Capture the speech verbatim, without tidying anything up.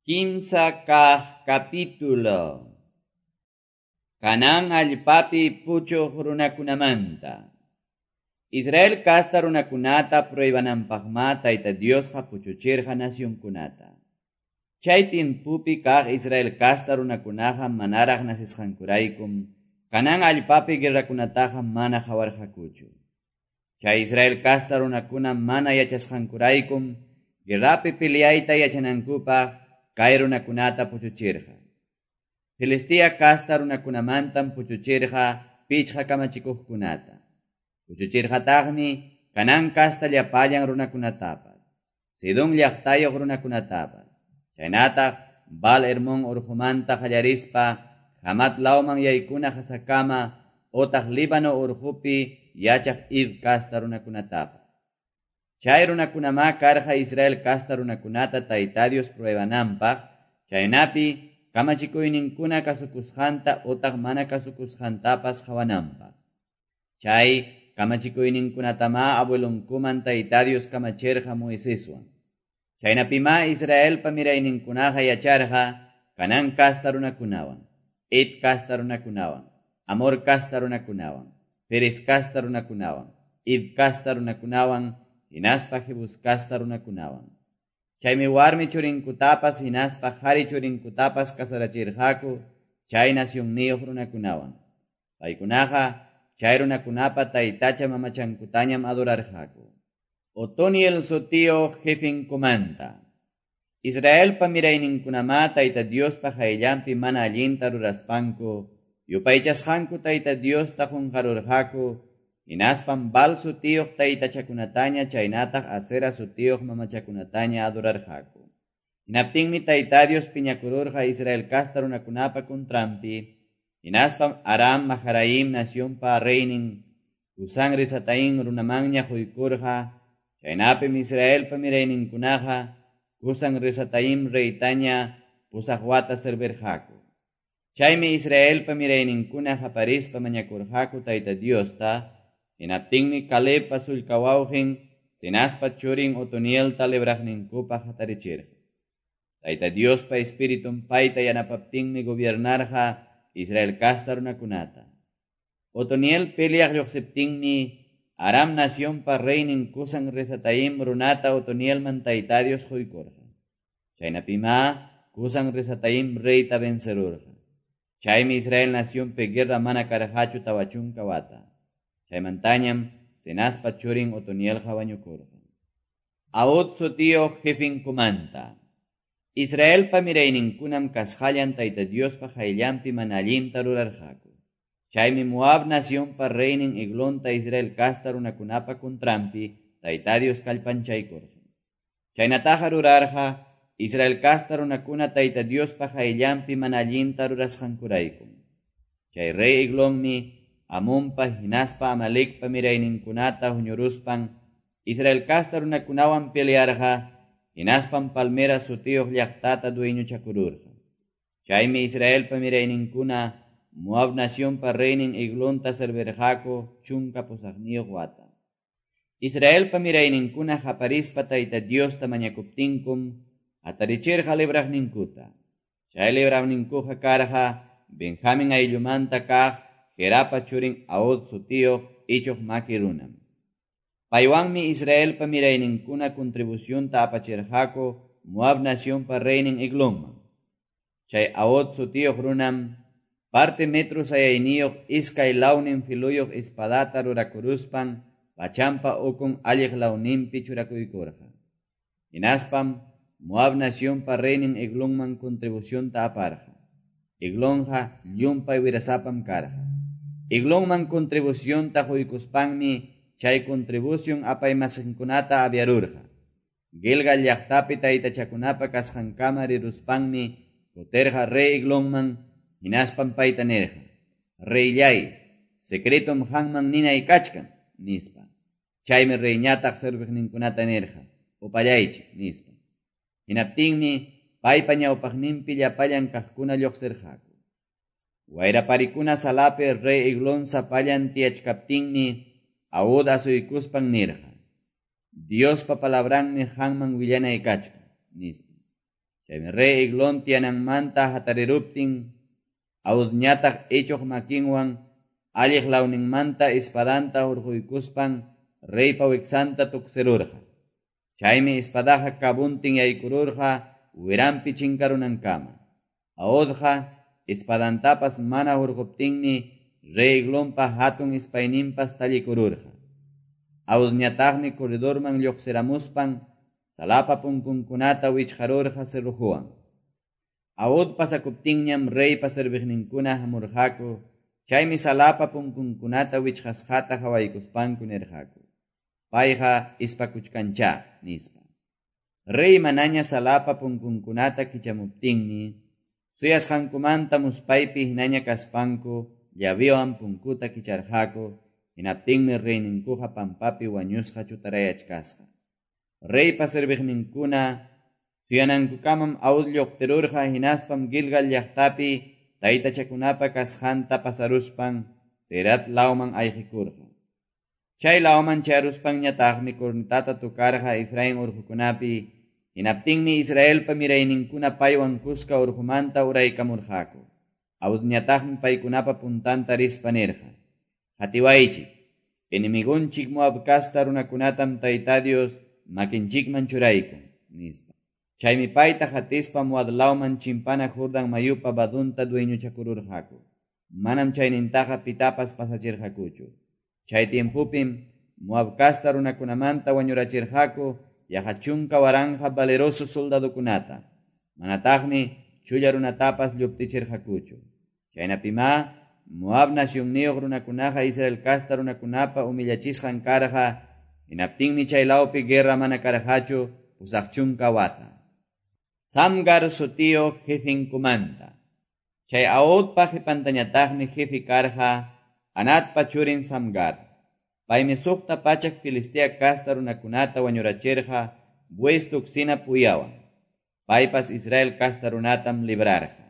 Quinza kah capítulo. Kanan allpapi puchuq runakunamanta. Israel kasta runakunata pruebanampaqma Tayta Diosqa puchuchirqa nacionkunata. Chay timpupi kaq Israel kasta runakunaqa manaraq nasisqankuraykum, kanan allpapi guerrakunataqa mana hawarqakuchu. Chay Israel kasta runakuna mana yachasqankuraykum, guerrapi peleayta yachanankupaq kay runakunata puchuchirqa. Filistia kasta runakunamantam puchuchirqa pichqa kamachikuqkunata. Puchuchirqataqmi kanan kasta llapallan runakunatapas, Sidón llaqtayuq runakunatapas. Chaynataq Baal Hermon urqumanta qallarispa Hamat lawman yaykuna hasakama otaq Líbano urqupi yachaq Id kasta runakunatapas. Chay runakunama karqa Israel kasta runakunata Tayta Dios pruebananpaq, chaynapi kamachikuyninkuna kasukusqanta otaq mana kasukusqantapas hawananpaq. Chay kamachikuyninkunatama abuelunkuman Tayta Dios kamachirqa Moiseswan. Chaynapima Israel pamirayninkunaqa yacharqa kanan kasta runakunawan, Ed kasta runakunawan, Amor kasta runakunawan, Perez kasta runakunawan, Id kasta runakunawan, hinaspa Jebus kasta runakunawan. Chaymi warmi churinkutapas hinaspa hari churinkutapas kasarachirqaku chay nacionniyuq runakunawan. Paykunaqa chay runakunapa taytacha mamachankutañam adorarqaku. Otoniel sutiyuq jefinkumanta. Israel pamirayninkunama Tayta Diospa hayllampi mana allinta ruraspanku, yupaychasqanku Tayta Diosta qunqarurqaku, hinaspam Baal sutiyuq taytachakunataña chaynataq Asera sutiyuq mamachakunataña adorarqaku. Hinaptinmi Tayta Dios piñakururqa Israel kasta runakunapa kuntrampi, hinaspam Aram Maharaim nacionpa reynin Husam Risataim runamanña huykurqa, chaynapim Israel pamirayninkunaqa Husam Risataim reytaña pusaqwata servirqaku. Chaymi Israel pamirayninkuna haparispa mañakurqaku Tayta Diosta, hinaptinmi Calebpa sullkawawqin Sinaspa churin Otonielta libraqninkupa hatarichirqa. Tayta Diospa espiritum payta yanapaptinmi gobiernarqa Israel kasta runakunata. Otoniel peleaq lluqsiptinmi Aram nacionpa reynin Husam Risataim runata Otonielman Tayta Dios huykurqa. Chaynapima Husam Risataim reyta vencerurqa. Chaymi Israel nacionpi guerra mana karqachu tawachunka wata. Chaymantañam Sinaspa churin Otonielqa wañukurqa. Ahud sutiyuq jefinkumanta. Israel pamirayninkunam kasqallan Tayta Diospa hayllampi mana allinta rurarqaku. Chaymi Moab nacionpa reynin Eglonta Israel kasta runakunapa kuntrampi Tayta Dios kallpanchaykurqa. Chaynataqa rurarqa Israel kasta runakuna Tayta Diospa hayllampi mana allinta rurasqankuraykum. Chay rey Eglonmi Amonpa hinaspa Amalekpa mirayninkunata huñuruspan Israel kasta runakunawan pelearqa, hinaspan Palmera sutiyuq llaqtata dueñuchakururqa. Chaymi Israelpa mirayninkuna Moab nacionpa reynin Eglonta servirqaku chunka pusaqniyuq wata. Israelpa mirayninkuna haparispa Tayta Diosta mañakuptinkum hatarichirqa libraqninkuta. Chay libraqninkuqa karqa Benjamin ayllumanta kaq Gerapa churin Ahud sutiyuq ichuq maki runam. Paywanmi Israelpa mirayninkuna contribucionta apachirqaku Moab nacionpa reynin Eglonman. Chay Ahud sutiyuq runam parte metro sayayniyuq iskay lawnin filuyuq espadata rurakuruspan pachampa ukun alliq lawninpi churakuykurqa. Hinaspam Moab nacionpa reynin Eglonman contribucionta aparqa. Eglonqa llumpay wirasapam karqa. Eglonman contribucionta huykuspanmi chay contribución apaymasinkunata abiarurqa. Gilgal llaqtapi taytachakunapa kasqankama riruspanmi kutirqa rey Eglonman, hinaspam payta nirqa: Reyllay, secretum hanman ninay kachkan, nispa. Chaymi reyñataq serviqninkunata nirqa: upallaychik, nispa. Hinaptinmi paypa ñawpaqninpi llapallan kaqkuna lluqsirqaku. Wayraparikuna salapi rey Eglon sapallan tiyachkaptinmi Ahud asuykuspan nirqa: Diospa palabranmi hanman willanay kachkan, nispa. Chaymi rey Eglon tiyananmanta hatariruptin, awudñataq ichuq makinwan alliq lawninmanta espadanta hurquykuspan reypa wiksanta tuksirurqa. Chaymi espadaqa kabuntin yaykururqa wirampi chinkarunankama. Awudqa espadantapas mana hurquptinmi rey Eglonpa hatun ispayninpas tallikururqa. Awudñataqmi koridorman lluqsiramuspan salapa punkunkunata wichqarurqa cerrojuwan. Awud pasakuptinñam reypa serviqninkuna hamurqaku, chaymi salapa punkunkunata wichqasqata hawaykuspanku nirqaku. Payqa ispakuchkancha nispa. Rey manaña salapa punkunkunata kichamuptinmi, suyasqankumanta muspaypi hinaña kaspanku llaviwan punkuta kicharqaku, hinaptinmi reyninkuqa pampapi wañusqa chutarayachkasqa. Reypa serviqninkuna suyanankukamam awud lluqtirurqa hinaspam Gilgal llaqtapi taytachakunapa kasqanta pasaruspan Serat lawman ayqikurqa. Chay lawman charuspanñataqmi cornetata tukarqa Efraín urqukunapi, hinaptinmi Israelpa mirayninkuna paywan kuska urqumanta uraykamurqaku. Awudñataqmi paykunapa puntanta rispa nirqa: Hatiwaychik, enemigunchik Moab kasta runakunatam Tayta Dios makinchikman churaykan nispa. Chaymi payta hatispa Moab lawman chimpana Jordan mayupa badunta dueñuchakururqaku. Manam chaynintaqa pitapas pasachirqakuchu. Chay tiempupim Moab kasta runakunamanta wañurachirqaku yaqa chunka waranja valeroso soldadukunata. Manataqmi chulla runatapas lluptichirqakuchu. Chaynapima Moab nacionniyuq runakunaqa Israel kasta runakunapa humillachisqan karqa, hinaptinmi chay lawpi guerra mana karqachu pusaq chunka wata. Samgar sutiyo jefinkumanta. Chay Ahudpa jepantañataqmi jefi karqa Anatpa churin Samgar. Paymi suqta pachak Filistea kasta runakunata wañurachirqa bues tuksina puyawan. Paypas Israel kasta runatam librarqa.